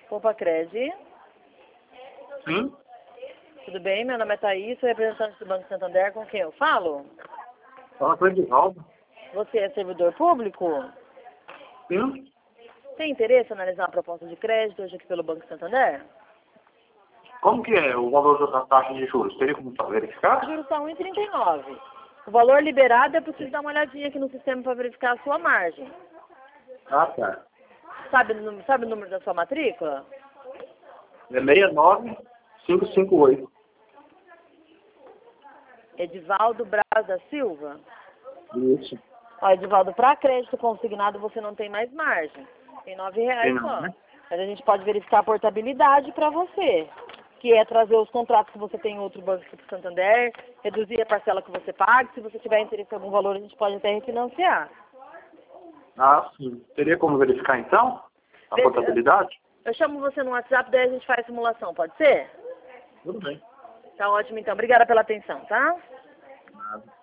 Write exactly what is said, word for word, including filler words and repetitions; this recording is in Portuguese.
Poupa Cred. Sim? Tudo bem? Meu nome é Thaís, sou representante do Banco Santander, com quem eu falo? Fala com o Edivaldo. Você é servidor público? Sim? Tem interesse em analisar uma proposta de crédito hoje aqui pelo Banco Santander? Como que é o valor da taxa de juros? Teria como verificar? O juros está um vírgula trinta e nove. O valor liberado é preciso dar uma olhadinha aqui no sistema para verificar a sua margem. Ah, tá. Sabe, o nú- sabe o número da sua matrícula? É seis nove cinco cinco oito. Edivaldo Braz da Silva? Isso. Ó, Edivaldo, para crédito consignado você não tem mais margem. Tem nove reais Tem não, só. né? Mas a gente pode verificar a portabilidade para você, que é trazer os contratos que você tem em outro banco tipo Santander, reduzir a parcela que você paga. Se você tiver interesse em algum valor, a gente pode até refinanciar. Ah, sim. Teria como verificar então a Vê- portabilidade? Eu chamo você no WhatsApp, daí a gente faz simulação, pode ser? Tudo bem. Tá ótimo então. Obrigada pela atenção, tá? Nada.